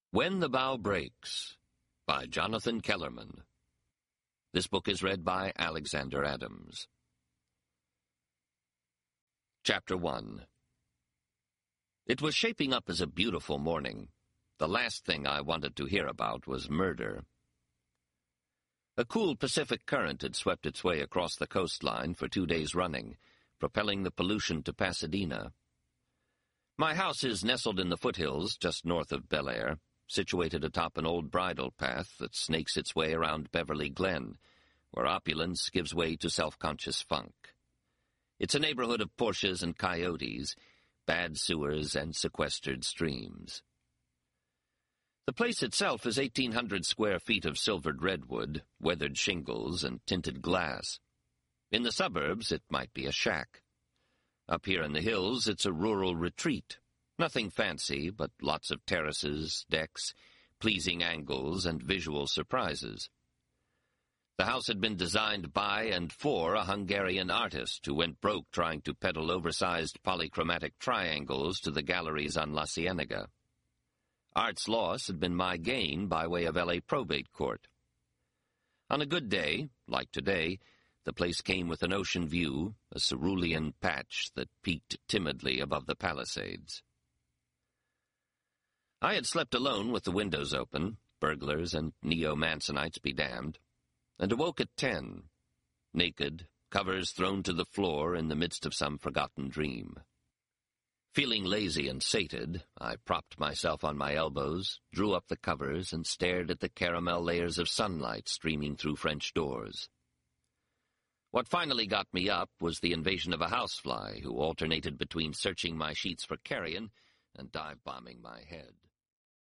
When the Bow Breaks, by Jonathan Kellerman. This book is read by Alexander Adams. Chapter 1. It was shaping up as a beautiful morning. The last thing I wanted to hear about was murder. A cool Pacific current had swept its way across the coastline for 2 days running, propelling the pollution to Pasadena. My house is nestled in the foothills just north of Bel Air, situated atop an old bridle path that snakes its way around Beverly Glen, where opulence gives way to self-conscious funk. It's a neighborhood of Porsches and coyotes, bad sewers and sequestered streams. The place itself is 1,800 square feet of silvered redwood, weathered shingles, and tinted glass. In the suburbs, it might be a shack. Up here in the hills, it's a rural retreat. Nothing fancy, but lots of terraces, decks, pleasing angles, and visual surprises. The house had been designed by and for a Hungarian artist who went broke trying to peddle oversized polychromatic triangles to the galleries on La Cienega. Art's loss had been my gain by way of L.A. probate court. On a good day, like today, the place came with an ocean view, a cerulean patch that peeked timidly above the Palisades. I had slept alone with the windows open, burglars and neo-Mansonites be damned, and awoke at 10, naked, covers thrown to the floor in the midst of some forgotten dream. Feeling lazy and sated, I propped myself on my elbows, drew up the covers, and stared at the caramel layers of sunlight streaming through French doors. What finally got me up was the invasion of a housefly who alternated between searching my sheets for carrion and dive-bombing my head.